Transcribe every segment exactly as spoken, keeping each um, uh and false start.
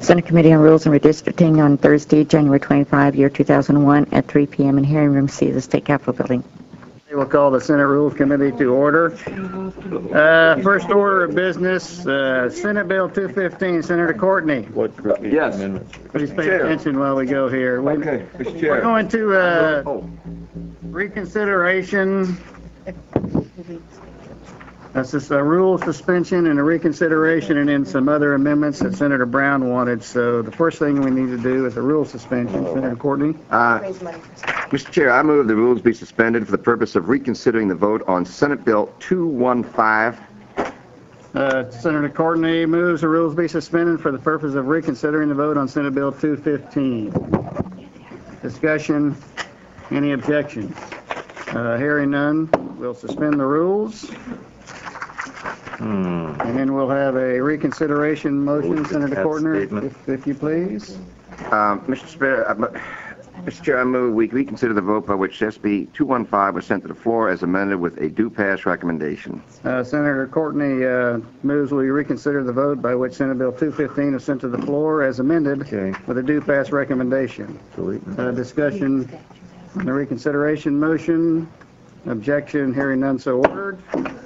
Senate Committee on Rules and Redistricting on Thursday, January twenty-fifth, year two thousand one at three p m in Hearing Room C of the State Capitol Building. We'll call the Senate Rules Committee to order. Uh, first order of business, uh, Senate Bill two fifteen. Senator Courtney. What? Yes. Please pay Chair. attention while we go here. We, Okay, Mister We're Chair. going to uh, Oh, reconsideration. That's just a rule suspension and a reconsideration, and then some other amendments that Senator Brown wanted. So the first thing we need to do is a rule suspension. Senator Courtney. uh, Mister Chair, I move the rules be suspended for the purpose of reconsidering the vote on Senate Bill two fifteen. Uh, Senator Courtney moves the rules be suspended for the purpose of reconsidering the vote on Senate Bill two fifteen. Discussion. Any objections? Uh, hearing none, we'll suspend the rules. Hmm. And then we'll have a reconsideration motion, Senator That Courtney, statement. if, if you please. Um, Mister Chair, uh, Mister Chair, I move we reconsider the vote by which S B two fifteen was sent to the floor as amended with a due pass recommendation. Uh, Senator Courtney uh, moves we reconsider the vote by which Senate Bill two fifteen is sent to the floor as amended Okay. with a due pass recommendation. Delete. Uh, discussion on the reconsideration motion. Objection, hearing none, so ordered.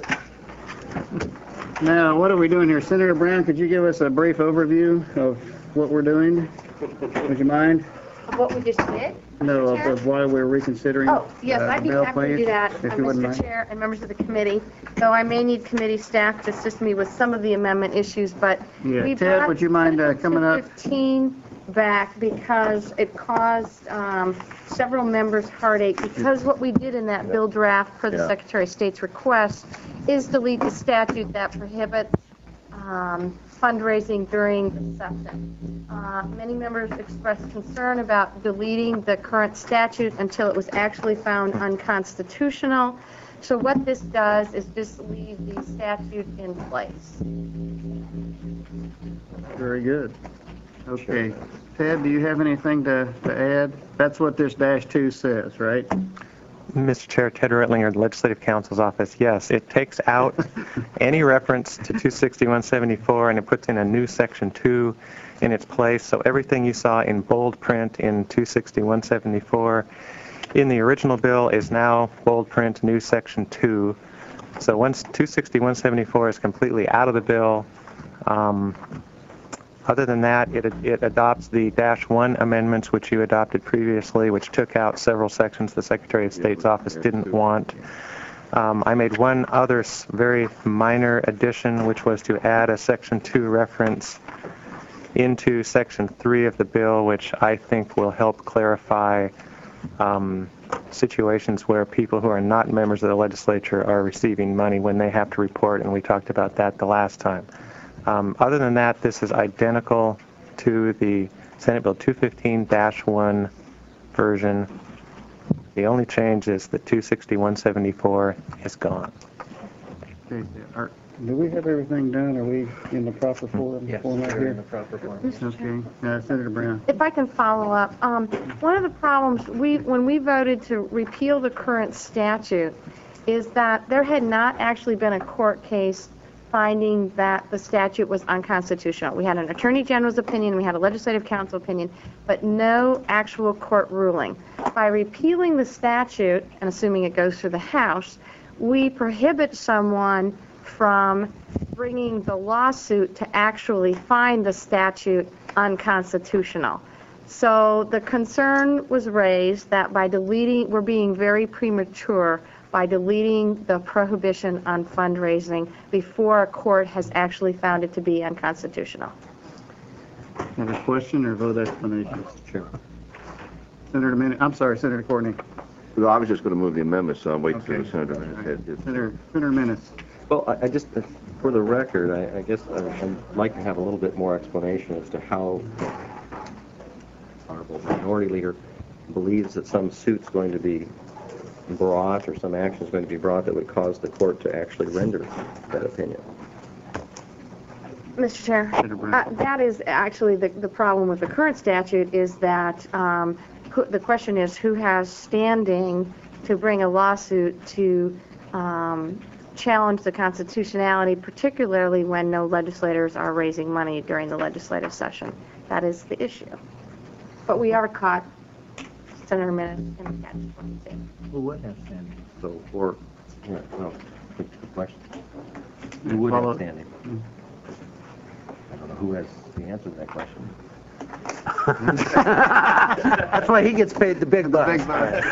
Now, what are we doing here? Senator Brown, could you give us a brief overview of what we're doing? Would you mind? What we just did? No, of, Chair? of why we're reconsidering Oh, yes, uh, I'd the be bill, happy to please, do that, if uh, you wouldn't Mister mind. Chair and members of the committee, though I may need committee staff to assist me with some of the amendment issues, but Yeah, we Ted, brought would you mind uh, coming up? two fifteen back because it caused um, several members heartache, because what we did in that bill draft per the Yeah. Secretary of State's request is delete the statute that prohibits um, fundraising during the session. Uh, Many members expressed concern about deleting the current statute until it was actually found unconstitutional. So what this does is just leave the statute in place. Very good. Okay. Ted, do you have anything to, to add? That's what this dash two says, right? Mister Chair, Ted Rettlinger, Legislative Counsel's Office. Yes, it takes out any reference to two sixty-one seventy-four and it puts in a new Section two in its place. So everything you saw in bold print in two sixty-one seventy-four in the original bill is now bold print, new Section two. So once two sixty-one seventy-four is completely out of the bill, um, other than that, it, it adopts the dash one amendments, which you adopted previously, which took out several sections the Secretary of State's office didn't want. Um, I made one other s- very minor addition, which was to add a Section two reference into Section three of the bill, which I think will help clarify um, situations where people who are not members of the legislature are receiving money when they have to report, and we talked about that the last time. Um, other than that, this is identical to the Senate Bill two fifteen dash one version. The only change is that two sixty-one seventy-four is gone. Okay. Are, do we have everything done? Are we in the proper form, format here? proper form. Okay. Uh, Senator Brown. If I can follow up, um, one of the problems, we, when we voted to repeal the current statute, is that there had not actually been a court case finding that the statute was unconstitutional. We had an Attorney General's opinion, we had a Legislative Council opinion, but no actual court ruling. By repealing the statute, and assuming it goes through the House, we prohibit someone from bringing the lawsuit to actually find the statute unconstitutional. So the concern was raised that by deleting, we're being very premature by deleting the prohibition on fundraising before a court has actually found it to be unconstitutional. Have a question or vote explanation? Chair. Senator Min- I'm sorry, Senator Courtney. Well, I was just going to move the amendment, so I'll wait until Okay. the senator had his. Senator, Senator Minnis. Well, I, I just, uh, for the record, I, I guess I, I'd like to have a little bit more explanation as to how Honorable Minority Leader believes that some suit's going to be brought or some action is going to be brought that would cause the court to actually render that opinion. Mister Chair, Senator Brown. uh, that is actually the, the problem with the current statute is that um, who, the question is who has standing to bring a lawsuit to um, challenge the constitutionality, particularly when no legislators are raising money during the legislative session. That is the issue. But we are caught, Senator Minnis, in the catch twenty-two. Who would have standing? So, or, yeah, no, good good question. Who would have standing? I don't know who has the answer to that question. That's why he gets paid the big bucks.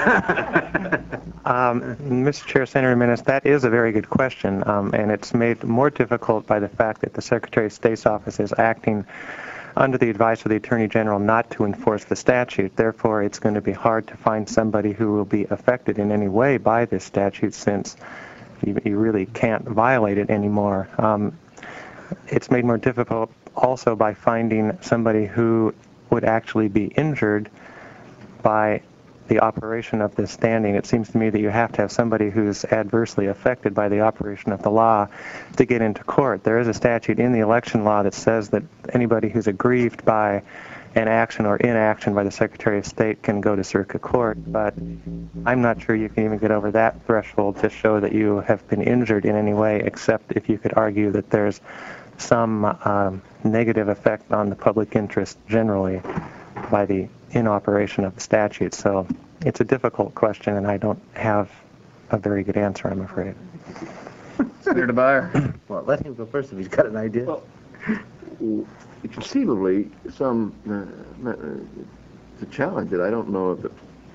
Um, Mister Chair, Senator Minnis, that is a very good question, um, and it's made more difficult by the fact that the Secretary of State's office is acting under the advice of the Attorney General not to enforce the statute. Therefore, it's going to be hard to find somebody who will be affected in any way by this statute, since you, you really can't violate it anymore. Um, it's made more difficult also by finding somebody who would actually be injured by the operation of this standing. It seems to me that you have to have somebody who's adversely affected by the operation of the law to get into court. There is a statute in the election law that says that anybody who's aggrieved by an action or inaction by the Secretary of State can go to circuit court, but I'm not sure you can even get over that threshold to show that you have been injured in any way, except if you could argue that there's some um, negative effect on the public interest generally by the inoperation of the statute. So it's a difficult question, and I don't have a very good answer, I'm afraid. Senator Dwyer. Well, let him go first if he's got an idea. Well, conceivably, some, uh, uh, to challenge it, I don't know if the,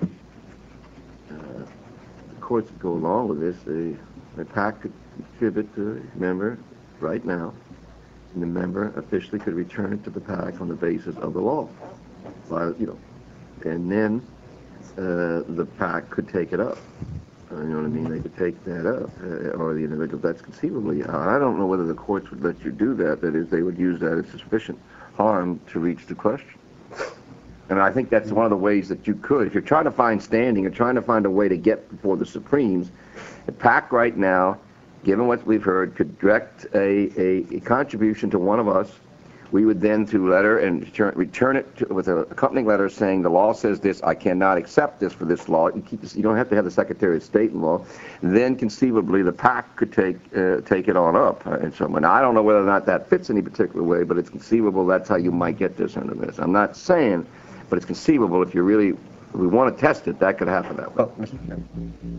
uh, the courts would go along with this. The, the PAC could contribute to a member right now, and the member officially could return it to the PAC on the basis of the law. Well, you know, and then uh, the PAC could take it up. Uh, you know what I mean? They could take that up, uh, or the individual. That's conceivably. Uh, I don't know whether the courts would let you do that. That is, they would use that as sufficient harm to reach the question. And I think that's one of the ways that you could, if you're trying to find standing or trying to find a way to get before the Supremes. The PAC right now, given what we've heard, could direct a, a, a contribution to one of us. We would then, through letter, and return, return it to, with an accompanying letter saying the law says this, I cannot accept this for this law. You, keep this, you don't have to have the Secretary of State involved. Then, conceivably, the PAC could take uh, take it on up. Uh, and so, and I don't know whether or not that fits any particular way, but it's conceivable that's how you might get this under this. I'm not saying, but it's conceivable if you really, if we want to test it, that could happen that way. Oh, Mister Chairman.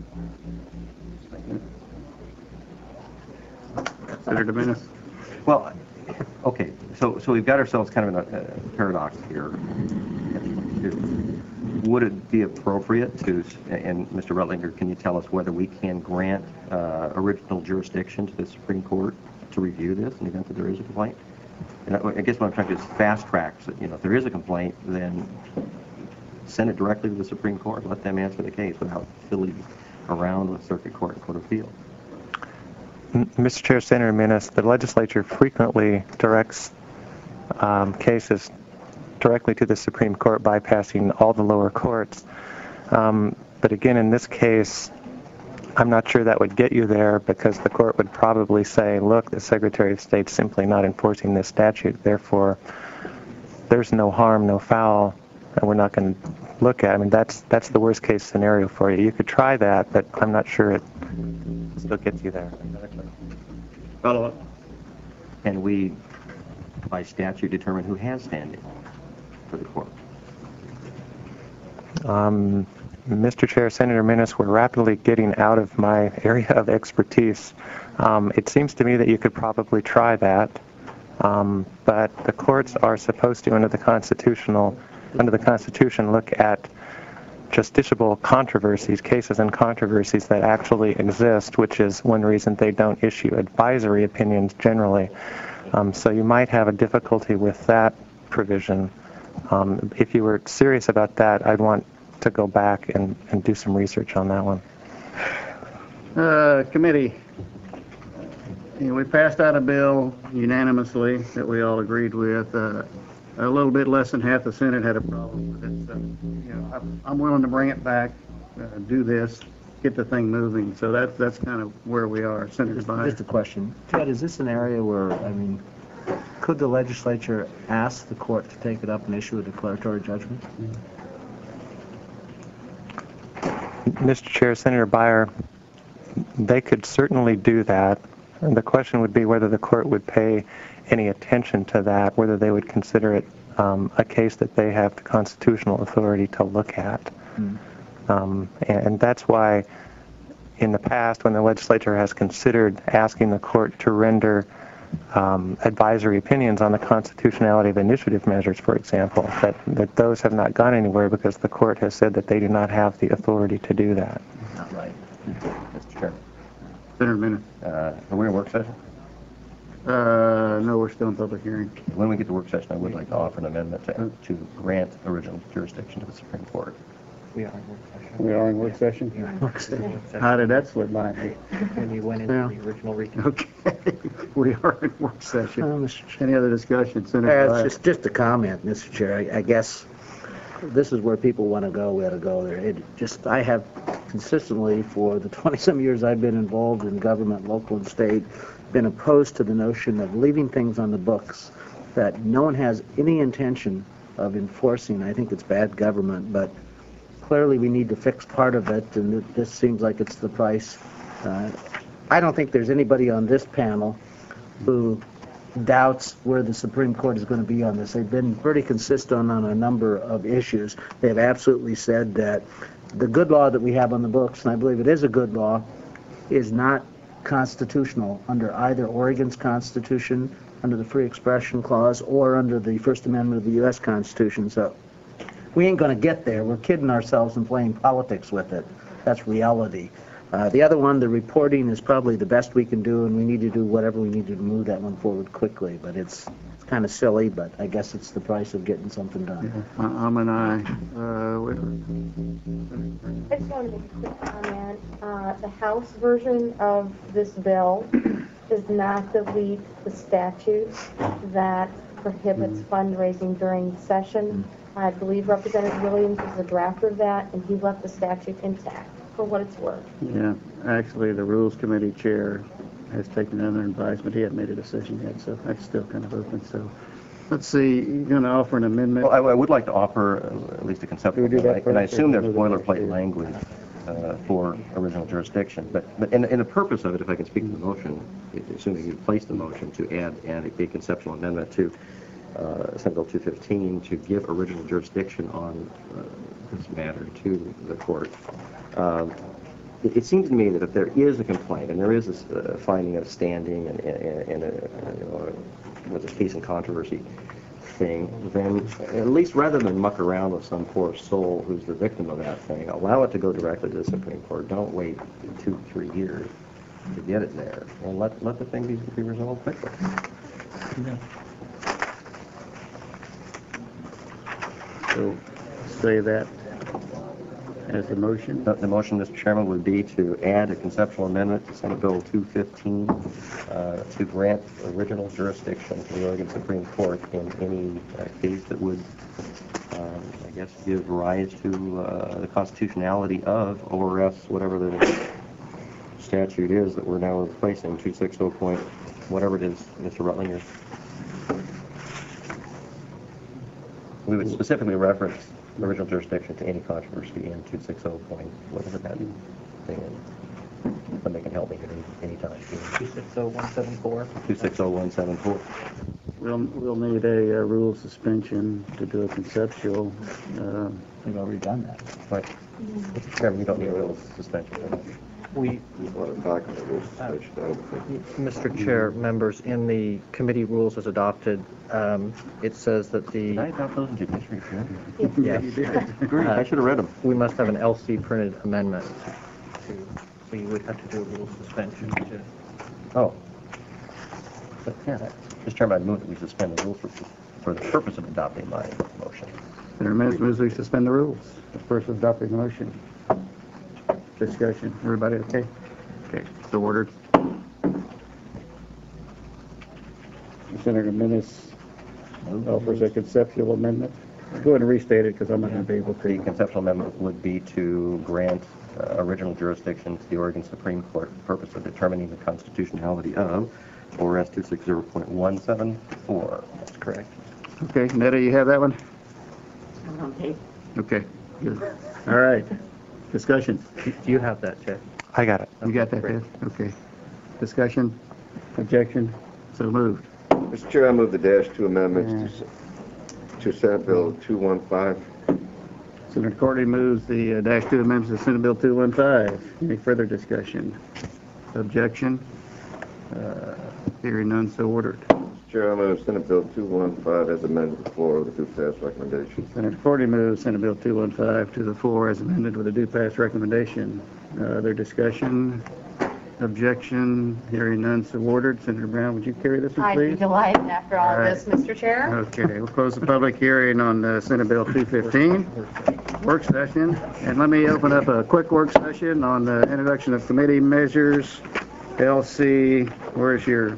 Senator Minnis. Well, okay, so so we've got ourselves kind of in a, a paradox here. Would it be appropriate to, and Mister Rettlinger, can you tell us whether we can grant uh, original jurisdiction to the Supreme Court to review this in the event that there is a complaint? And I, I guess what I'm trying to do is fast track, so, you know, if there is a complaint, then send it directly to the Supreme Court, let them answer the case without fiddling around with Circuit Court and Court of Appeal. Mister Chair, Senator Minnis, the legislature frequently directs um, cases directly to the Supreme Court, bypassing all the lower courts. Um, but again, in this case, I'm not sure that would get you there, because the court would probably say, look, the Secretary of State's simply not enforcing this statute, therefore there's no harm, no foul, and we're not going to look at it. I mean, that's, that's the worst case scenario for you. You could try that, but I'm not sure it still gets you there. Follow up. Can we, by statute, determine who has standing for the court? Um, Mister Chair, Senator Minnis, we're rapidly getting out of my area of expertise. Um, it seems to me that you could probably try that, um, but the courts are supposed to, under the constitutional, under the Constitution, look at justiciable controversies, cases and controversies that actually exist, which is one reason they don't issue advisory opinions generally. Um, so you might have a difficulty with that provision. Um, if you were serious about that, I'd want to go back and, and do some research on that one. Uh, committee. You know, we passed out a bill unanimously that we all agreed with. Uh, a little bit less than half the Senate had a problem with it. So, you know, I'm, I'm willing to bring it back, uh, do this, get the thing moving. So that's that's kind of where we are. Senator Dwyer. Just a question. Ted, is this an area where, I mean, could the legislature ask the court to take it up and issue a declaratory judgment? Mister Chair, Senator Byer, they could certainly do that. And the question would be whether the court would pay any attention to that, whether they would consider it um, a case that they have the constitutional authority to look at. Mm. Um, and, and that's why in the past, when the legislature has considered asking the court to render um, advisory opinions on the constitutionality of initiative measures, for example, that, that those have not gone anywhere because the court has said that they do not have the authority to do that. Not right. Mister Chairman, Senator Minnis. uh, are we in work session? Uh, no, we're still in public hearing. When we get to work session, I would like to offer an amendment to, to grant original jurisdiction to the Supreme Court. We are in work session. We are in work session? We are in work session. How did that slip by me? When you went into Yeah. the original recon. Okay, we are in work session. Uh, Mister Chair, Any other discussion? uh, Senator it's Bryant? just, just a comment, Mister Chair. I, I guess this is where people want to go, we ought to go there. It just, I have consistently, for the twenty-some years I've been involved in government, local and state, been opposed to the notion of leaving things on the books that no one has any intention of enforcing. I think it's bad government, but clearly we need to fix part of it, and it, this seems like it's the price. Uh, I don't think there's anybody on this panel who doubts where the Supreme Court is going to be on this. They've been pretty consistent on a number of issues. They have absolutely said that the good law that we have on the books, and I believe it is a good law, is not constitutional under either Oregon's Constitution, under the Free Expression Clause, or under the First Amendment of the U S Constitution. So we ain't going to get there. We're kidding ourselves and playing politics with it. That's reality. Uh, the other one, the reporting, is probably the best we can do, and we need to do whatever we need to do to move that one forward quickly. But it's, it's kind of silly, but I guess it's the price of getting something done. I- I'm an aye. Uh, wait- I just wanted to make a quick comment. Uh, The House version of this bill does not delete the statute that prohibits fundraising during session. I believe Representative Williams was the drafter of that, and he left the statute intact, for what it's worth. Yeah, actually, the Rules Committee Chair has taken under advisement. He hasn't made a decision yet, so that's still kind of open. So, let's see, you're going to offer an amendment? Well, I, I would like to offer uh, at least a conceptual, Do we do that and I- and I first, or assume there's do we do that boilerplate later? language uh, for original jurisdiction, but, but in, in the purpose of it, if I can speak to the motion, assuming you place the motion to add, add a conceptual amendment to uh, Senate Bill two fifteen to give original jurisdiction on uh, this matter to the court. Um, It it seems to me that if there is a complaint, and there is a s- a finding of standing and, and, and a, you know, with a case and controversy thing, then at least rather than muck around with some poor soul who's the victim of that thing, allow it to go directly to the Supreme Court. Don't wait two, three years to get it there, and let, let the thing be, be resolved quickly. So, say that as the motion. The, the motion, Mister Chairman, would be to add a conceptual amendment to Senate Bill two fifteen uh, to grant original jurisdiction to the Oregon Supreme Court in any uh, case that would, um, I guess, give rise to uh, the constitutionality of O R S, whatever the statute is that we're now replacing, two sixty point, whatever it is, Mister Rutlinger. We would specifically reference original jurisdiction to any controversy in two sixty point, whatever that thing is. Somebody can help me at any, any time. two six zero one seven four. two six zero one seven four. We'll, we'll need a uh, rule suspension to do a conceptual. Uh, We've already done that. Right. Mister Chairman, we don't need a real suspension. We, You want to talk about this, switch it over. Mister Chair, members, in the committee rules as adopted, um, it says that Did I the, adopt those in judiciary? Committee? yes, Great, I should have read them. we must have an L C printed amendment to, so you would have to do a little suspension to, Oh. But, yeah, that- Mister Chairman, I move that we suspend the rules for, for the purpose of adopting my motion. Senator Minnis moves we suspend the rules. The first adopting the motion. Discussion. Everybody okay? Okay, so ordered. Senator Minnis offers a conceptual amendment. Go ahead and restate it, because I'm not going to be able The to. conceptual amendment would be to grant uh, original jurisdiction to the Oregon Supreme Court for the purpose of determining the constitutionality of O R S two sixty point one seven four. That's correct. Okay, Netta, you have that one? Okay. Okay, good. All right. Discussion. do you have that, Jay? I got it. You got that, great. Ted? Okay. Discussion? Objection? So moved. Mister Chair, I move the dash two amendments to, Mister Senate Bill two fifteen. Senator Courtney moves the uh, dash two amendments to Senate Bill two fifteen. Any further discussion? Objection? Uh, Hearing none, so ordered. Chair, I move Senate Bill two fifteen as amended to the floor with a due pass recommendation. Senator Courtney moves Senate Bill two fifteen to the floor as amended with a due pass recommendation. Uh, Other discussion? Objection? Hearing none, so ordered. Senator Brown, would you carry this one, I'd be please? delighted after all All of right. this, Mister Chair. Okay, we'll close the public hearing on uh, Senate Bill two fifteen, work session. And let me open up a quick work session on the introduction of committee measures, L C, where's your,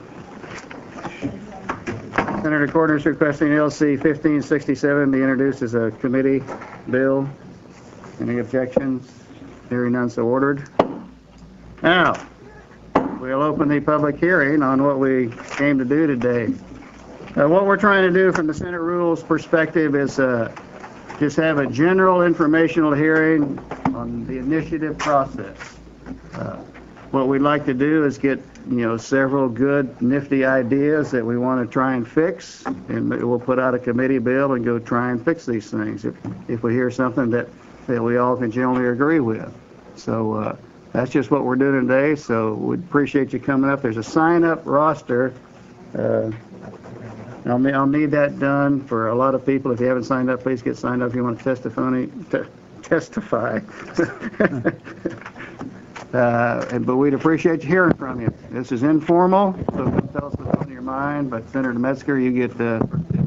Senator Courtney's requesting L C fifteen sixty-seven be introduced as a committee bill. Any objections? Hearing none, so ordered. Now, we'll open the public hearing on what we came to do today. Uh, what we're trying to do from the Senate rules perspective is uh, just have a general informational hearing on the initiative process. Uh, what we'd like to do is get, you know, several good, nifty ideas that we want to try and fix, and we'll put out a committee bill and go try and fix these things if, if we hear something that, that we all can generally agree with. So uh, that's just what we're doing today, so we'd appreciate you coming up. There's a sign-up roster. Uh, I'll, ne- I'll need that done for a lot of people. If you haven't signed up, please get signed up if you want to testify. Te- testify. uh, and, but we'd appreciate you hearing from you. This is informal, so come tell us what's on your mind. But Senator Metzger, you get the...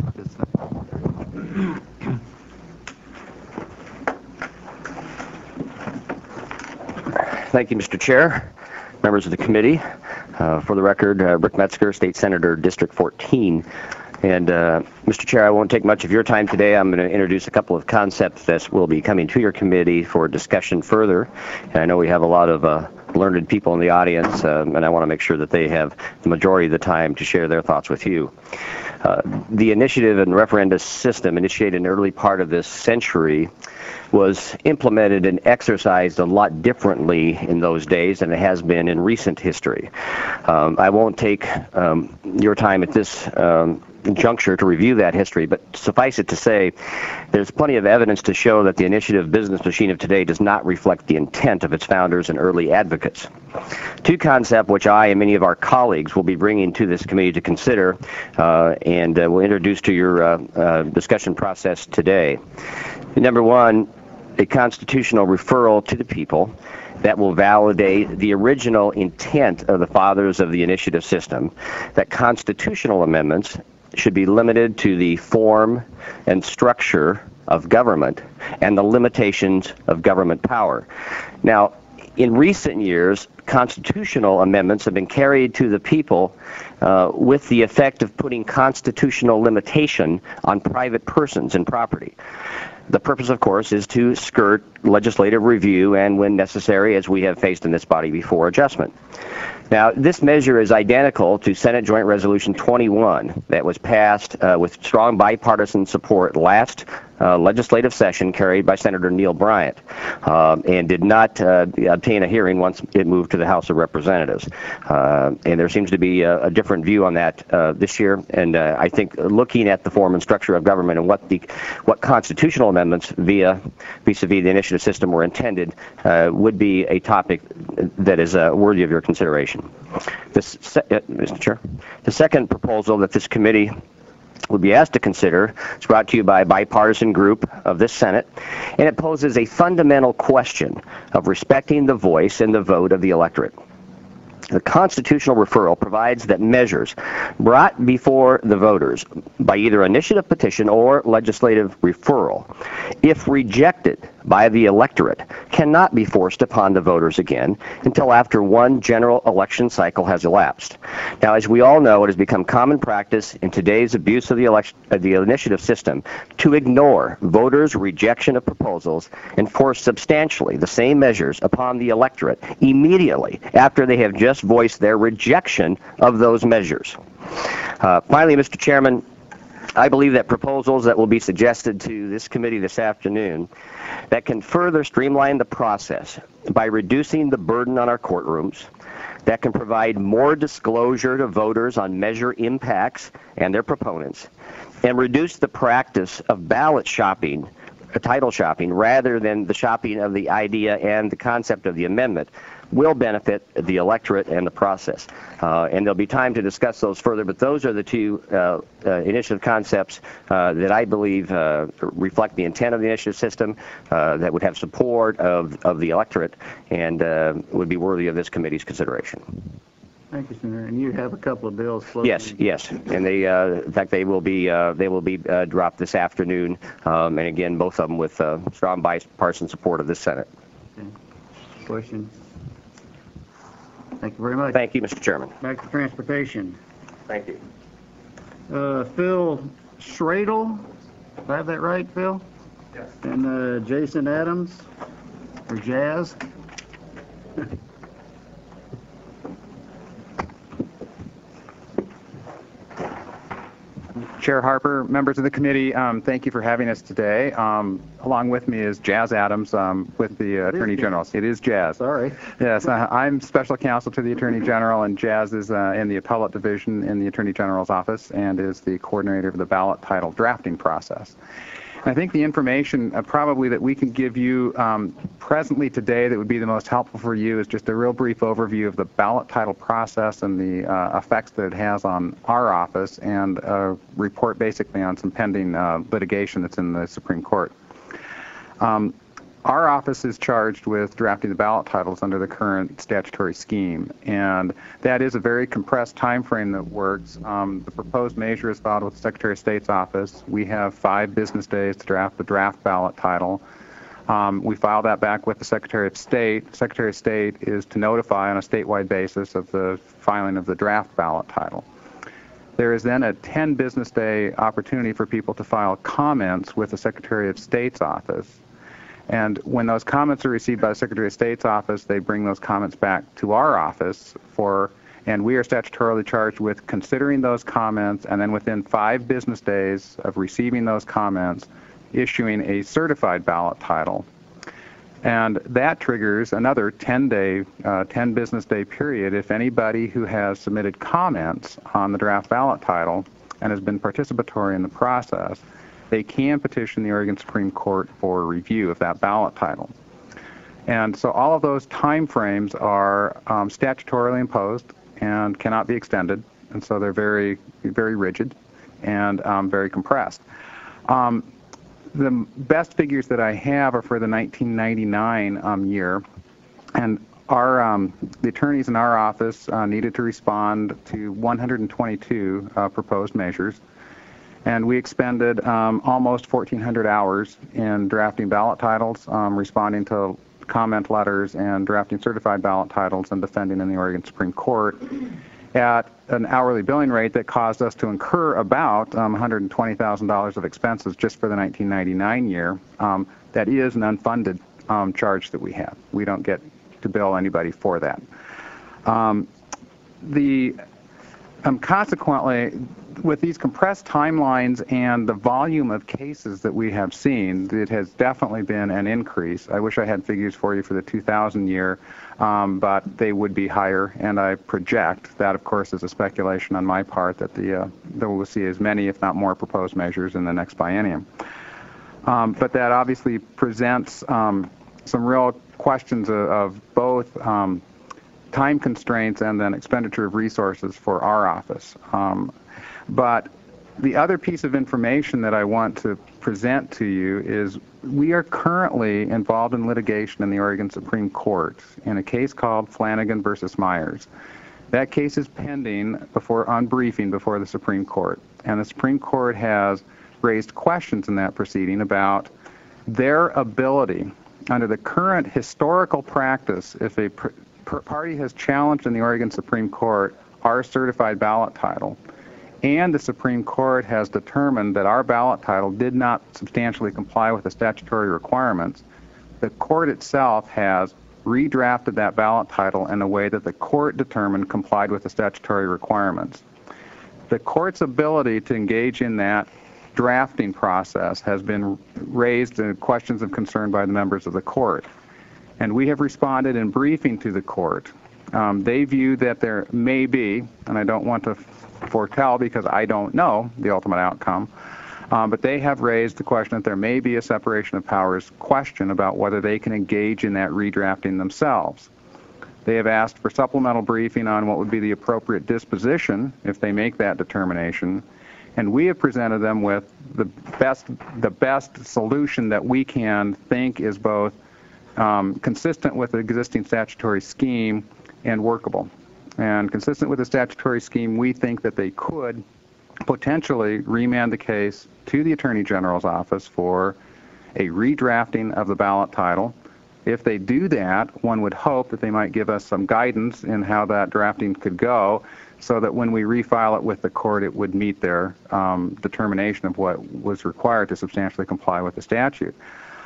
Thank you, Mister Chair, members of the committee. Uh, for the record, uh, Rick Metzger, State Senator, District fourteen. And uh, Mister Chair, I won't take much of your time today. I'm going to introduce a couple of concepts that will be coming to your committee for discussion further. And I know we have a lot of uh, learned people in the audience, um, and I want to make sure that they have the majority of the time to share their thoughts with you. Uh, the initiative and referenda system, initiated in the early part of this century, was implemented and exercised a lot differently in those days than it has been in recent history. Um, I won't take um, your time at this um, juncture to review that history, but suffice it to say, there's plenty of evidence to show that the initiative business machine of today does not reflect the intent of its founders and early advocates. Two concepts which I and many of our colleagues will be bringing to this committee to consider uh, and uh, will introduce to your uh, uh, discussion process today. Number one, a constitutional referral to the people that will validate the original intent of the fathers of the initiative system, that constitutional amendments should be limited to the form and structure of government and the limitations of government power. Now, in recent years, constitutional amendments have been carried to the people uh, with the effect of putting constitutional limitation on private persons and property. The purpose, of course, is to skirt legislative review and, when necessary, as we have faced in this body before, adjustment. Now, this measure is identical to Senate Joint Resolution twenty-one that was passed uh, with strong bipartisan support last uh, legislative session, carried by Senator Neil Bryant, uh, and did not uh, obtain a hearing once it moved to the House of Representatives. Uh, and there seems to be a, a different view on that uh, this year. And uh, I think looking at the form and structure of government and what the what constitutional amendments via vis-a-vis the initiative system were intended uh, would be a topic that is uh, worthy of your consideration. This, uh, Mister Chair, the second proposal that this committee would be asked to consider is brought to you by a bipartisan group of this Senate, and it poses a fundamental question of respecting the voice and the vote of the electorate. The constitutional referral provides that measures brought before the voters by either initiative petition or legislative referral, if rejected by the electorate, cannot be forced upon the voters again until after one general election cycle has elapsed. Now, as we all know, it has become common practice in today's abuse of the, election, of the initiative system to ignore voters' rejection of proposals and force substantially the same measures upon the electorate immediately after they have just voiced their rejection of those measures. Uh, finally, Mister Chairman, I believe that proposals that will be suggested to this committee this afternoon that can further streamline the process by reducing the burden on our courtrooms, that can provide more disclosure to voters on measure impacts and their proponents, and reduce the practice of ballot shopping, uh, title shopping, rather than the shopping of the idea and the concept of the amendment, will benefit the electorate and the process. Uh, and there'll be time to discuss those further, but those are the two uh, uh, initiative concepts uh, that I believe uh, reflect the intent of the initiative system, uh, that would have support of, of the electorate, and uh, would be worthy of this committee's consideration. Thank you, Senator. And you have a couple of bills floating. Yes, yes, and they, uh, in fact, they will be uh, they will be uh, dropped this afternoon, um, and again, both of them with uh, strong bipartisan support of the Senate. Okay. Question. Thank you very much. Thank you, Mister Chairman. Back to transportation. Thank you. Uh, Phil Schradel, did I have that right, Phil? Yes. And uh, Jason Adams, or Jazz. Chair Harper, members of the committee, um, thank you for having us today. Um, along with me is Jazz Adams um, with the uh, Attorney General. It is Jazz. Sorry. Yes, uh, I'm special counsel to the Attorney General, and Jazz is uh, in the appellate division in the Attorney General's office and is the coordinator of the ballot title drafting process. I think the information uh, probably that we can give you um, presently today that would be the most helpful for you is just a real brief overview of the ballot title process and the uh, effects that it has on our office, and a report basically on some pending uh, litigation that's in the Supreme Court. Um, Our office is charged with drafting the ballot titles under the current statutory scheme, and that is a very compressed time frame that works. Um, the proposed measure is filed with the Secretary of State's office. We have five business days to draft the draft ballot title. Um, we file that back with the Secretary of State. The Secretary of State is to notify on a statewide basis of the filing of the draft ballot title. There is then a ten business day opportunity for people to file comments with the Secretary of State's office. And when those comments are received by the Secretary of State's office, they bring those comments back to our office for, and we are statutorily charged with considering those comments, and then within five business days of receiving those comments, issuing a certified ballot title. And that triggers another ten day, uh, ten business day period if anybody who has submitted comments on the draft ballot title and has been participatory in the process, they can petition the Oregon Supreme Court for review of that ballot title. And so all of those time frames are um, statutorily imposed and cannot be extended, and so they're very, very rigid and um, very compressed. Um, the best figures that I have are for the nineteen ninety-nine um, year, and our um, the attorneys in our office uh, needed to respond to one hundred twenty-two uh, proposed measures. And we expended um, almost fourteen hundred hours in drafting ballot titles, um, responding to comment letters, and drafting certified ballot titles and defending in the Oregon Supreme Court at an hourly billing rate that caused us to incur about um, one hundred twenty thousand dollars of expenses just for the nineteen ninety-nine year. Um, that is an unfunded um, charge that we have. We don't get to bill anybody for that. Um, the um, consequently, with these compressed timelines and the volume of cases that we have seen, it has definitely been an increase. I wish I had figures for you for the two thousand year, um, but they would be higher, and I project that, of course, is a speculation on my part that the uh, that we'll see as many, if not more, proposed measures in the next biennium. Um, but that obviously presents um, some real questions of, of both um, time constraints and then expenditure of resources for our office. Um, But the other piece of information that I want to present to you is we are currently involved in litigation in the Oregon Supreme Court in a case called Flanagan versus Myers. That case is pending before on briefing before the Supreme Court, and the Supreme Court has raised questions in that proceeding about their ability under the current historical practice, if a pr- pr- party has challenged in the Oregon Supreme Court our certified ballot title, and the Supreme Court has determined that our ballot title did not substantially comply with the statutory requirements, the court itself has redrafted that ballot title in a way that the court determined complied with the statutory requirements. The court's ability to engage in that drafting process has been raised in questions of concern by the members of the court. And we have responded in briefing to the court. Um, they view that there may be, and I don't want to foretell because I don't know the ultimate outcome. Um, but they have raised the question that there may be a separation of powers question about whether they can engage in that redrafting themselves. They have asked for supplemental briefing on what would be the appropriate disposition if they make that determination, and we have presented them with the best the best solution that we can think is both um, consistent with the existing statutory scheme and workable. And consistent with the statutory scheme, we think that they could potentially remand the case to the Attorney General's office for a redrafting of the ballot title. If they do that, one would hope that they might give us some guidance in how that drafting could go so that when we refile it with the court, it would meet their um, determination of what was required to substantially comply with the statute.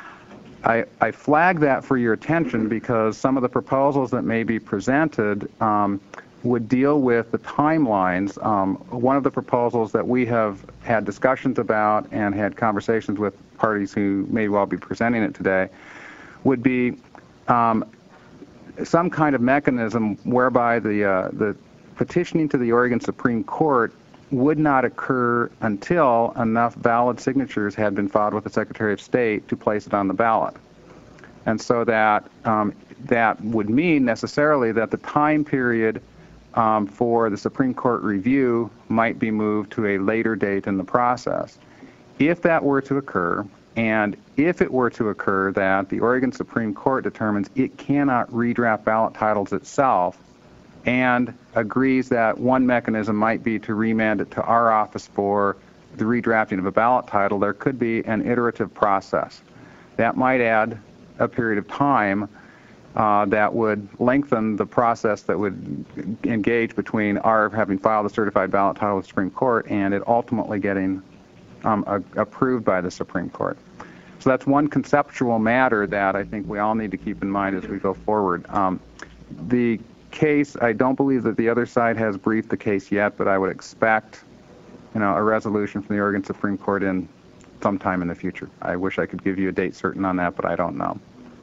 I, I flag that for your attention because some of the proposals that may be presented um, would deal with the timelines. Um, one of the proposals that we have had discussions about and had conversations with parties who may well be presenting it today would be um, some kind of mechanism whereby the, uh, the petitioning to the Oregon Supreme Court would not occur until enough valid signatures had been filed with the Secretary of State to place it on the ballot. And so that, um, that would mean necessarily that the time period um, for the Supreme Court review might be moved to a later date in the process. If that were to occur, and if it were to occur that the Oregon Supreme Court determines it cannot redraft ballot titles itself and agrees that one mechanism might be to remand it to our office for the redrafting of a ballot title, there could be an iterative process. That might add a period of time uh, that would lengthen the process that would engage between our having filed a certified ballot title with the Supreme Court and it ultimately getting um, a, approved by the Supreme Court. So that's one conceptual matter that I think we all need to keep in mind as we go forward. Um, the case, I don't believe that the other side has briefed the case yet, but I would expect, you know, a resolution from the Oregon Supreme Court in sometime in the future. I wish I could give you a date certain on that, but I don't know.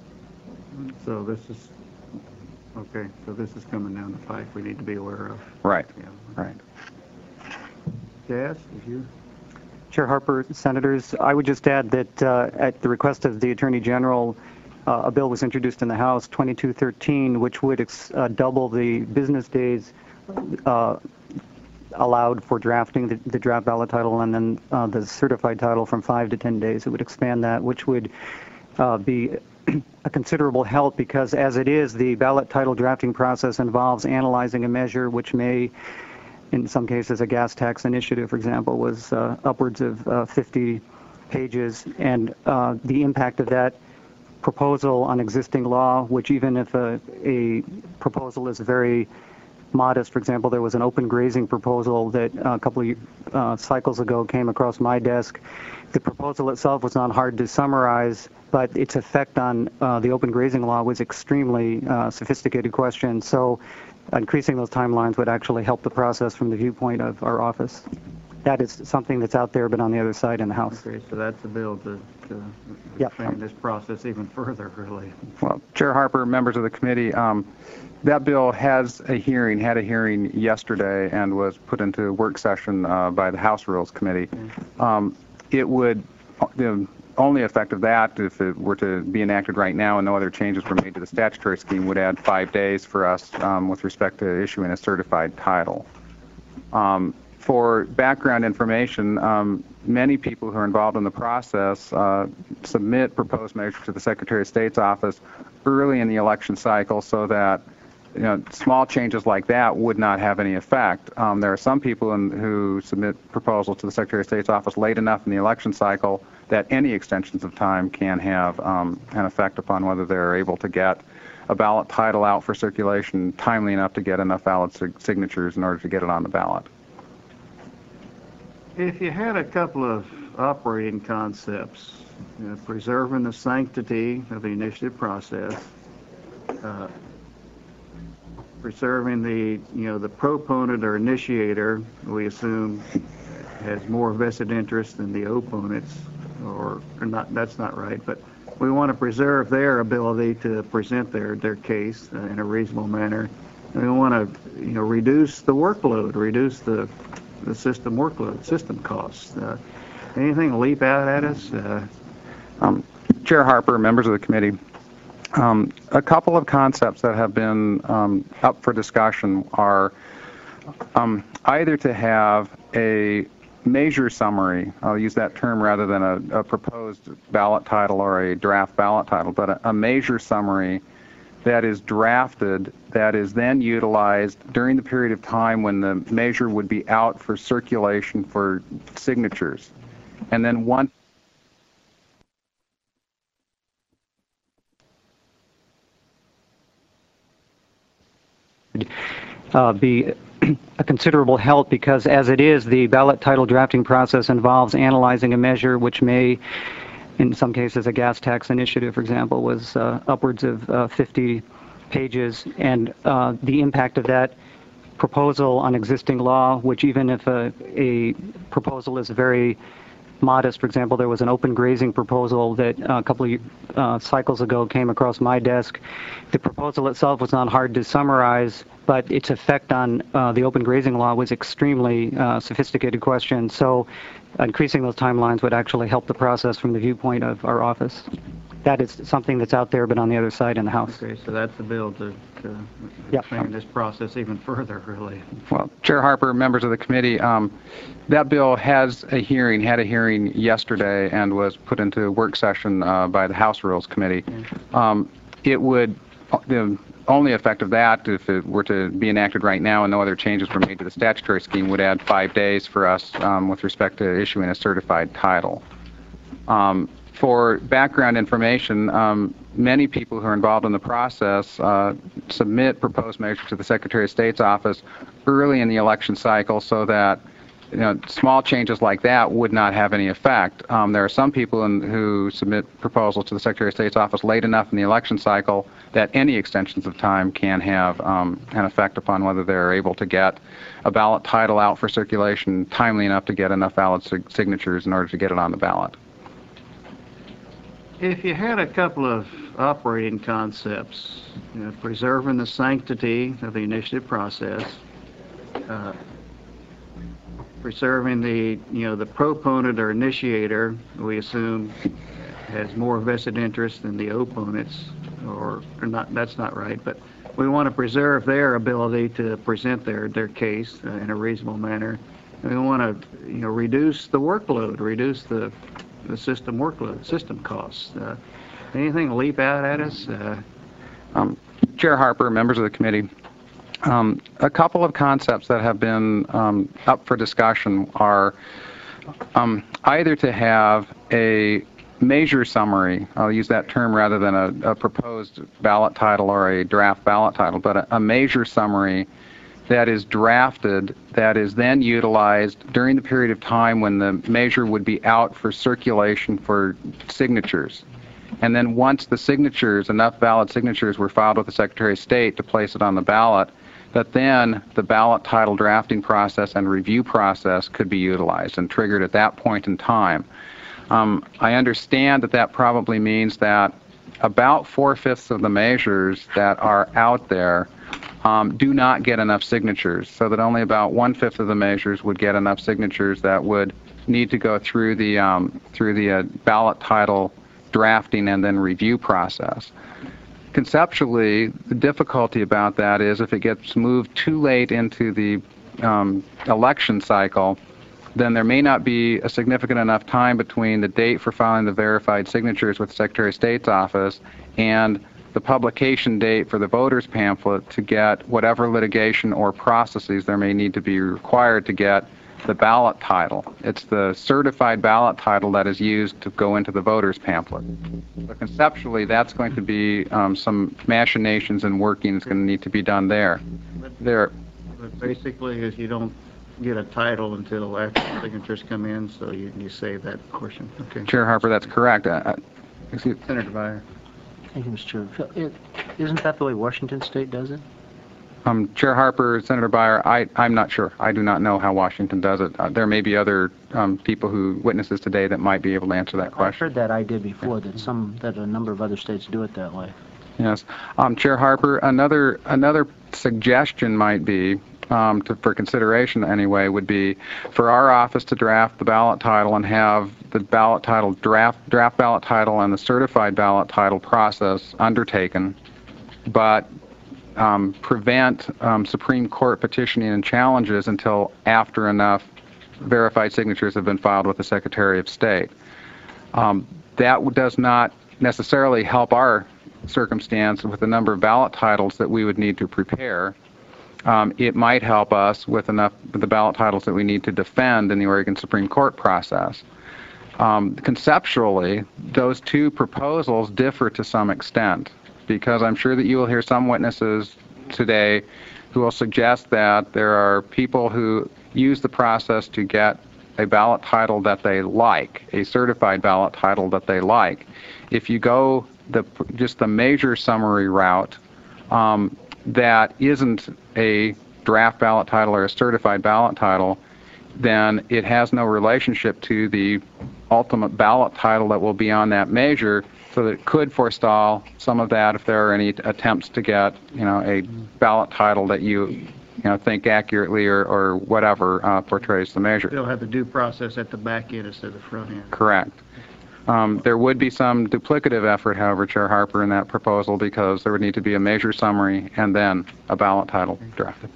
So this is, okay, so this is coming down the pike we need to be aware of. Right, Yeah. right. Jazz, if you... Chair Harper, Senators, I would just add that uh, at the request of the Attorney General, uh, a bill was introduced in the House, twenty-two thirteen, which would ex uh, double the business days uh, allowed for drafting the, the draft ballot title and then uh, the certified title from five to ten days. It would expand that, which would uh, be a considerable help because as it is, the ballot title drafting process involves analyzing a measure which may, in some cases, a gas tax initiative, for example, was uh, upwards of uh, fifty pages, and uh, the impact of that proposal on existing law, which even if a, a proposal is very modest, for example, there was an open grazing proposal that a couple of uh, cycles ago came across my desk. The proposal itself was not hard to summarize, but its effect on uh, the open grazing law was extremely uh, sophisticated question. So increasing those timelines would actually help the process from the viewpoint of our office. That is something that's out there, but on the other side in the House. Okay, so that's a bill to, to Yep. expand this process even further, really. Well, Chair Harper, members of the committee, um, that bill has a hearing, had a hearing yesterday, and was put into work session uh, by the House Rules Committee. Um, it would, the only effect of that, if it were to be enacted right now and no other changes were made to the statutory scheme, would add five days for us um, with respect to issuing a certified title. Um, for background information, um, many people who are involved in the process uh, submit proposed measures to the Secretary of State's office early in the election cycle so that you know, small changes like that would not have any effect. Um, there are some people in, who submit proposals to the Secretary of State's office late enough in the election cycle that any extensions of time can have um, an effect upon whether they're able to get a ballot title out for circulation timely enough to get enough valid sig signatures in order to get it on the ballot. If you had a couple of operating concepts, you know, preserving the sanctity of the initiative process, uh, preserving the, you know, the proponent or initiator, we assume, has more vested interest than the opponents, or, or not, that's not right, but we want to preserve their ability to present their, their case uh, in a reasonable manner. And we want to, you know, reduce the workload, reduce the the system workload, system costs. Uh, Anything leap out at us? Uh, Um, Chair Harper, members of the committee, um, a couple of concepts that have been um, up for discussion are um, either to have a measure summary, I'll use that term rather than a, a proposed ballot title or a draft ballot title, but a, a measure summary that is drafted, that is then utilized during the period of time when the measure would be out for circulation for signatures. And then once uh, be a considerable help, because as it is, the ballot title drafting process involves analyzing a measure which may, in some cases, a gas tax initiative, for example, was uh, upwards of uh, fifty pages, and uh, the impact of that proposal on existing law, which even if a, a proposal is very modest, for example, there was an open grazing proposal that uh, a couple of uh, cycles ago came across my desk. The proposal itself was not hard to summarize, but its effect on uh, the open grazing law was extremely uh, sophisticated question. So increasing those timelines would actually help the process from the viewpoint of our office. That is something that's out there, but on the other side in the House. Okay, so that's the bill to, to Yep. expand this process even further, really. Well, Chair Harper, members of the committee, um, that bill has a hearing, had a hearing yesterday, and was put into work session uh, by the House Rules Committee. Um, it would, the only effect of that, if it were to be enacted right now and no other changes were made to the statutory scheme, would add five days for us um, with respect to issuing a certified title. Um, For background information, um, many people who are involved in the process uh, submit proposed measures to the Secretary of State's office early in the election cycle, so that you know, small changes like that would not have any effect. Um, there are some people in, who submit proposals to the Secretary of State's office late enough in the election cycle that any extensions of time can have um, an effect upon whether they're able to get a ballot title out for circulation timely enough to get enough valid sig- signatures in order to get it on the ballot. If you had a couple of operating concepts, you know, preserving the sanctity of the initiative process, uh, preserving the, you know, the proponent or initiator, we assume, has more vested interest than the opponents, or, or not, that's not right, but we want to preserve their ability to present their, their case uh, in a reasonable manner. And we want to, you know, reduce the workload, reduce the the system workload, system costs. Uh, anything leap out at us? Uh, um, Chair Harper, members of the committee, um, a couple of concepts that have been um, up for discussion are um, either to have a measure summary, I'll use that term rather than a, a proposed ballot title or a draft ballot title, but a, a measure summary that is drafted, that is then utilized during the period of time when the measure would be out for circulation for signatures. And then once the signatures, enough valid signatures were filed with the Secretary of State to place it on the ballot, that then the ballot title drafting process and review process could be utilized and triggered at that point in time. Um, I understand that that probably means that about four-fifths of the measures that are out there Um, do not get enough signatures, so that only about one-fifth of the measures would get enough signatures that would need to go through the um, through the uh, ballot title drafting and then review process. Conceptually, the difficulty about that is if it gets moved too late into the um, election cycle, then there may not be a significant enough time between the date for filing the verified signatures with the Secretary of State's office and the publication date for the voter's pamphlet to get whatever litigation or processes there may need to be required to get the ballot title. It's the certified ballot title that is used to go into the voter's pamphlet. So conceptually, that's going to be um, some machinations and working that's going to need to be done there. There. But basically, is you don't get a title until after the signatures come in, so you, you save that portion. Okay. Chair Harper, that's correct. Uh, excuse Senator Beyer. Thank you, Mister Chair. It, isn't that the way Washington State does it? Um, Chair Harper, Senator Beyer, I, I'm not sure. I do not know how Washington does it. Uh, there may be other um, people who witnesses today that might be able to answer that question. I've heard that idea before, that some, that a number of other states do it that way. Yes. Um, Chair Harper, another another suggestion might be um, to, for consideration anyway, would be for our office to draft the ballot title and have the ballot title draft, draft ballot title and the certified ballot title process undertaken, but um, prevent um, Supreme Court petitioning and challenges until after enough verified signatures have been filed with the Secretary of State. Um, that does not necessarily help our circumstance with the number of ballot titles that we would need to prepare. Um, it might help us with enough with the ballot titles that we need to defend in the Oregon Supreme Court process. Um, conceptually, those two proposals differ to some extent, because I'm sure that you will hear some witnesses today who will suggest that there are people who use the process to get a ballot title that they like, a certified ballot title that they like. If you go the just the major summary route, um, that isn't a draft ballot title or a certified ballot title, then it has no relationship to the ultimate ballot title that will be on that measure, so that it could forestall some of that if there are any attempts to get, you know, a ballot title that you, you know, think accurately or, or whatever uh, portrays the measure. Still have the due process at the back end instead of the front end. Correct. Um, there would be some duplicative effort, however, Chair Harper, in that proposal, because there would need to be a measure summary and then a ballot title drafted.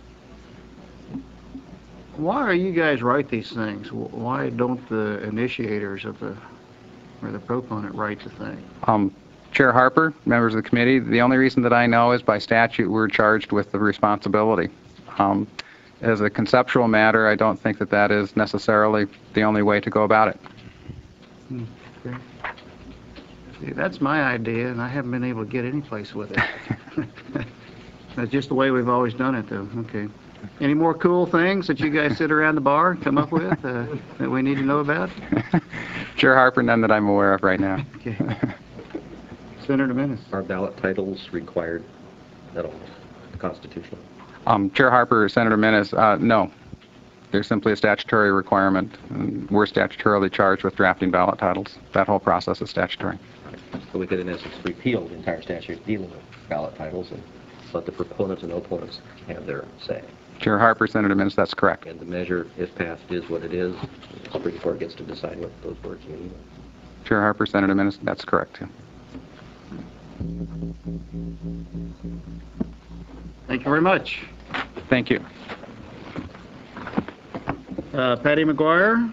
Why are you guys write these things? Why don't the initiators of the, or the proponent write the thing? Um, Chair Harper, members of the committee, the only reason that I know is by statute we're charged with the responsibility. Um, as a conceptual matter, I don't think that that is necessarily the only way to go about it. Hmm. Okay. See, that's my idea, and I haven't been able to get any place with it. That's just the way we've always done it, though. Okay. Any more cool things that you guys sit around the bar and come up with uh, that we need to know about? Chair Harper, none that I'm aware of right now. Okay. Senator Menace. Are ballot titles required at all, constitutional? Um, Chair Harper, Senator Menace, uh, no. There's simply a statutory requirement, and we're statutorily charged with drafting ballot titles. That whole process is statutory. So we could, in essence, repeal the entire statute dealing with ballot titles and let the proponents and opponents have their say. Chair Harper, Senator Menace, that's correct. And the measure, if passed, is what it is. The Supreme Court gets to decide what those words mean. Chair Harper, Senator Menace, that's correct, too. Thank you very much. Thank you. Uh, Patty McGuire.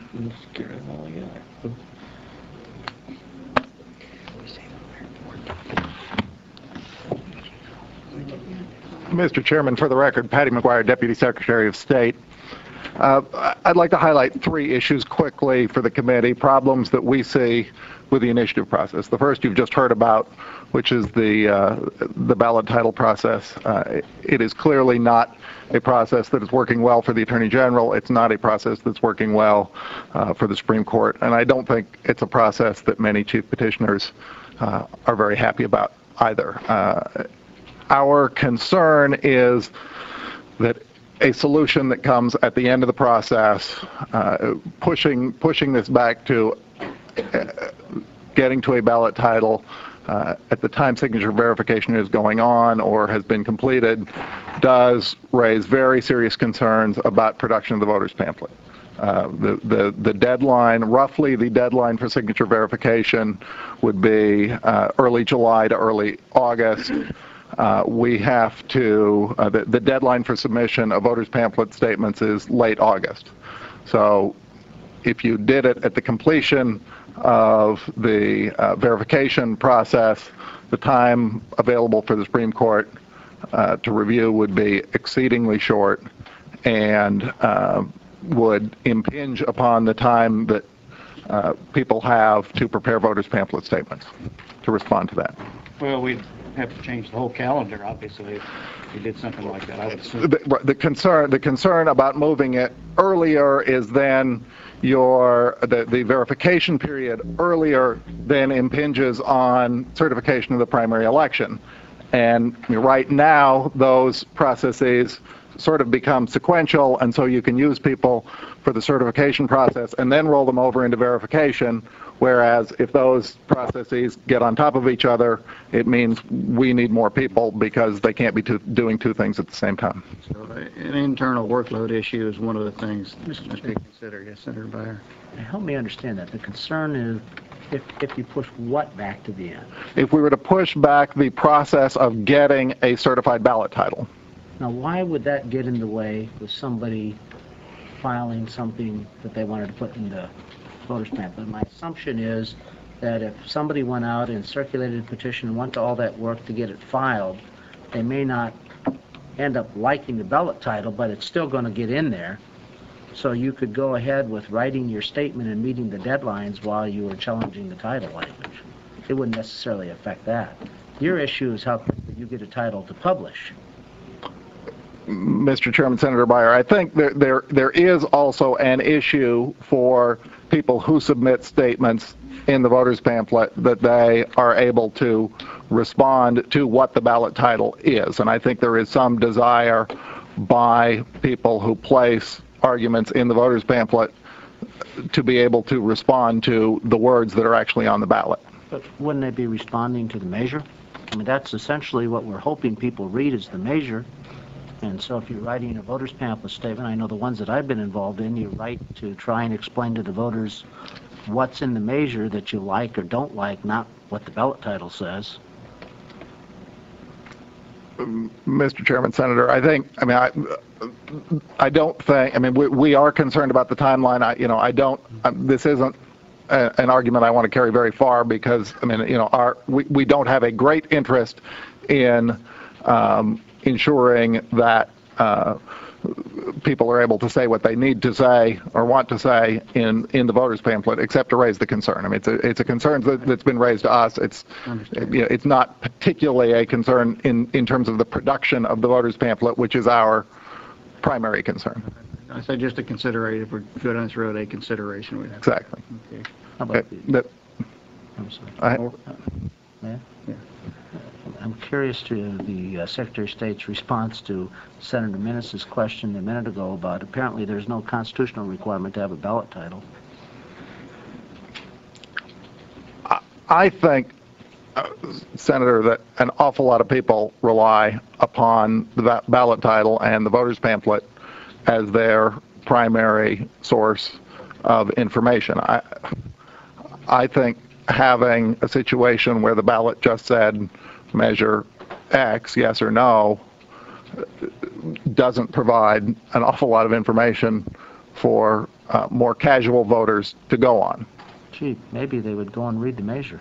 Mister Chairman, for the record, Patty McGuire, Deputy Secretary of State. Uh, I'd like to highlight three issues quickly for the committee, problems that we see with the initiative process. The first you've just heard about, which is the uh, the ballot title process. Uh, it is clearly not a process that is working well for the Attorney General. It's not a process that's working well uh, for the Supreme Court, and I don't think it's a process that many chief petitioners uh, are very happy about either. Uh, our concern is that a solution that comes at the end of the process, uh, pushing pushing this back to uh, getting to a ballot title uh, at the time signature verification is going on or has been completed, does raise very serious concerns about production of the voter's pamphlet. Uh, the, the, the deadline, roughly the deadline for signature verification would be uh, early July to early August. Uh, we have to, uh, the, the deadline for submission of voters' pamphlet statements is late August. So if you did it at the completion of the uh, verification process, the time available for the Supreme Court uh, to review would be exceedingly short and uh, would impinge upon the time that uh, people have to prepare voters' pamphlet statements to respond to that. Well, we'd have to change the whole calendar, obviously, if we did something like that, I would assume. The, the concern, the concern about moving it earlier is then your the, the verification period earlier then impinges on certification of the primary election. And right now, those processes sort of become sequential, and so you can use people for the certification process and then roll them over into verification, whereas if those processes get on top of each other, it means we need more people because they can't be two, doing two things at the same time. So uh, an internal workload issue is one of the things that must be considered. Yes, Senator Beyer. Help me understand that. The concern is if, if you push what back to the end? If we were to push back the process of getting a certified ballot title. Now, why would that get in the way with somebody filing something that they wanted to put in the voter's pamphlet? My assumption is that if somebody went out and circulated a petition and went to all that work to get it filed, they may not end up liking the ballot title, but it's still going to get in there. So you could go ahead with writing your statement and meeting the deadlines while you were challenging the title language. It wouldn't necessarily affect that. Your issue is how quickly you get a title to publish. Mister Chairman, Senator Beyer, I think there, there there is also an issue for people who submit statements in the voter's pamphlet that they are able to respond to what the ballot title is. And I think there is some desire by people who place arguments in the voter's pamphlet to be able to respond to the words that are actually on the ballot. But wouldn't they be responding to the measure? I mean, that's essentially what we're hoping people read is the measure. And so if you're writing a voter's pamphlet statement, I know the ones that I've been involved in, you write to try and explain to the voters what's in the measure that you like or don't like, not what the ballot title says. Mister Chairman, Senator, I think, I mean, I, I don't think, I mean, we, we are concerned about the timeline. I, you know, I don't, um, this isn't a, an argument I want to carry very far because, I mean, you know, our, we, we don't have a great interest in um, ensuring that uh, people are able to say what they need to say or want to say in, in the voter's pamphlet, except to raise the concern. I mean, it's a, it's a concern that, that's been raised to us. It's, you know, it's not particularly a concern in, in terms of the production of the voter's pamphlet, which is our primary concern. I said just a consideration. If we're good on this road, a consideration. We'd have exactly. Okay. How about okay. the, that, I'm sorry. I, uh, yeah? Yeah. I'm curious to the uh, Secretary of State's response to Senator Minnis' question a minute ago about apparently there's no constitutional requirement to have a ballot title. I, I think, uh, Senator, that an awful lot of people rely upon the ballot title and the voter's pamphlet as their primary source of information. I, I think having a situation where the ballot just said measure X, yes or no, doesn't provide an awful lot of information for uh, more casual voters to go on. Gee, maybe they would go and read the measure,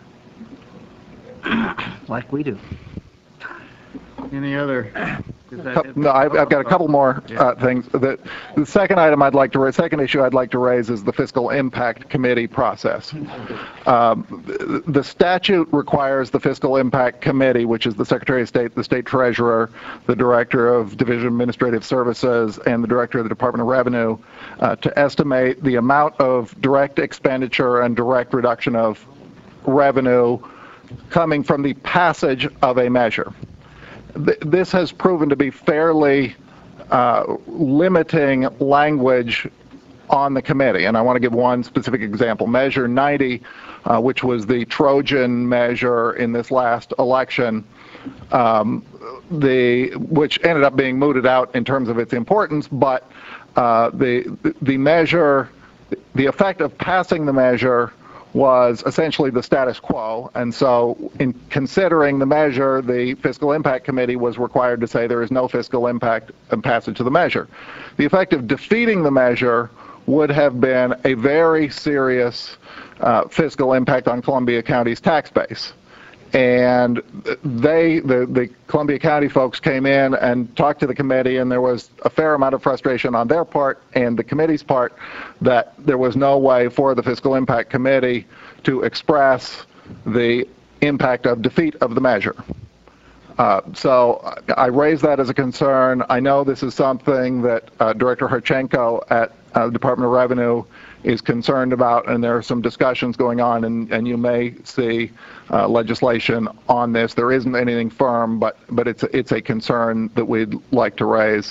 like we do. Any other? No, I've, I've got a couple more uh, things. The, the second item I'd like to raise, second issue I'd like to raise is the Fiscal Impact Committee process. Um, the, the statute requires the Fiscal Impact Committee, which is the Secretary of State, the State Treasurer, the Director of Division of Administrative Services, and the Director of the Department of Revenue, uh, to estimate the amount of direct expenditure and direct reduction of revenue coming from the passage of a measure. This has proven to be fairly uh, limiting language on the committee, and I want to give one specific example. Measure ninety, uh, which was the Trojan measure in this last election, um, the which ended up being mooted out in terms of its importance, but uh, the the measure, the effect of passing the measure was essentially the status quo, and so in considering the measure, the Fiscal Impact Committee was required to say there is no fiscal impact and passage of the measure. The effect of defeating the measure would have been a very serious uh, fiscal impact on Columbia County's tax base. And they, the, the Columbia County folks came in and talked to the committee, and there was a fair amount of frustration on their part and the committee's part that there was no way for the Fiscal Impact Committee to express the impact of defeat of the measure. Uh, so I raise that as a concern. I know this is something that uh, Director Harchenko at uh, the Department of Revenue is concerned about, and there are some discussions going on, and, and you may see uh, legislation on this. There isn't anything firm, but, but it's, it's a concern that we'd like to raise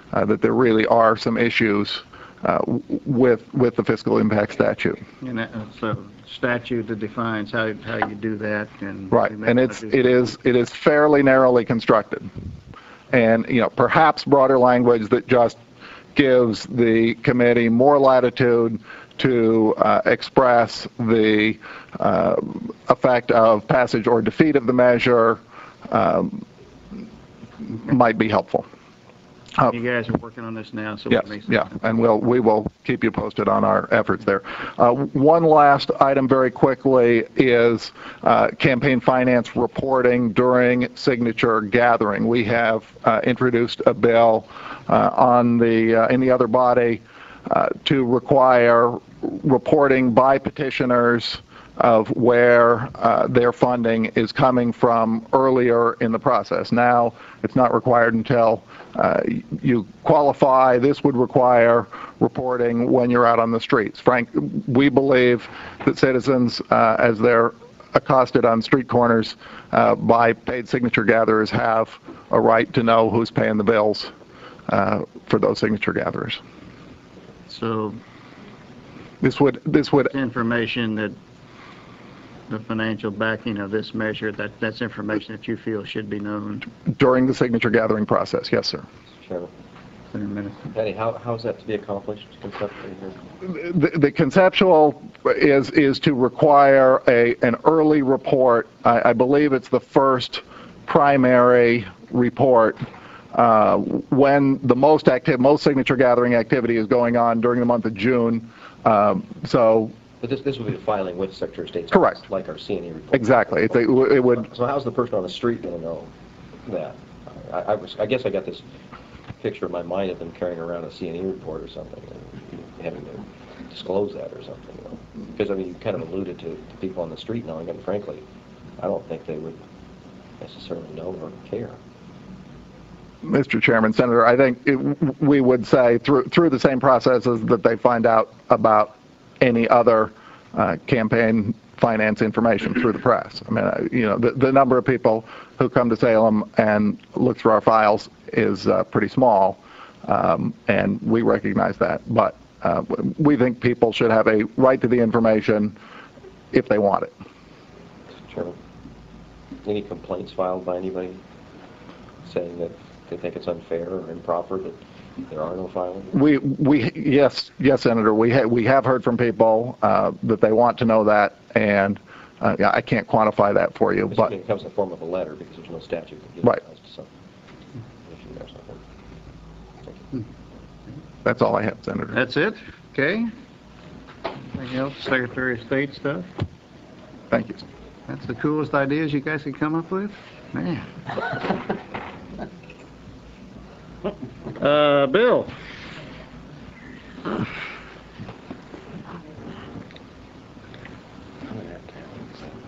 uh, that there really are some issues uh, with with the fiscal impact statute. And that, so statute that defines how how you do that, and Right, and it's it is it is fairly narrowly constructed, and you know perhaps broader language that just gives the committee more latitude to uh, express the uh, effect of passage or defeat of the measure um, might be helpful. Uh, you guys are working on this now, so yes, it makes yeah, and we'll we will keep you posted on our efforts there. Uh, one last item, very quickly, is uh, campaign finance reporting during signature gathering. We have uh, introduced a bill uh, on the uh, in the other body uh, to require reporting by petitioners of where uh, their funding is coming from earlier in the process. Now, it's not required until uh, you qualify. This would require reporting when you're out on the streets. Frank, we believe that citizens, uh, as they're accosted on street corners uh, by paid signature gatherers, have a right to know who's paying the bills uh, for those signature gatherers. So this would this would information that the financial backing of this measure, that that's information that you feel should be known during the signature gathering process. Yes, sir. Chairman. In a minute. Patty, how how is that to be accomplished conceptually here? The, the conceptual is is to require a an early report. I, I believe it's the first primary report uh, when the most active, most signature gathering activity is going on during the month of June. Um, so. But this this would be the filing with Secretary of State's Correct. office, like our C and E report. Exactly. It's a, it would. So how's the person on the street going to know that? I, I, was, I guess I got this picture in my mind of them carrying around a C and E report or something and having to disclose that or something. You know? Because, I mean, you kind of alluded to, to people on the street knowing it, and frankly, I don't think they would necessarily know or care. Mister Chairman, Senator, I think it, we would say through through the same processes that they find out about any other uh, campaign finance information through the press. I mean, uh, you know, the, the number of people who come to Salem and look through our files is uh, pretty small, um, and we recognize that. But uh, we think people should have a right to the information if they want it. Chairman, any complaints filed by anybody saying that they think it's unfair or improper that there are no filings? We, we, yes, yes, Senator. We ha- we have heard from people uh, that they want to know that, and uh, yeah, I can't quantify that for you. But it comes in the form of a letter because there's no statute that gives right. rise to something. Thank you. That's all I have, Senator. That's it. Okay. Anything else? Secretary of State stuff. Thank you. That's the coolest ideas you guys could come up with, man. Uh, Bill.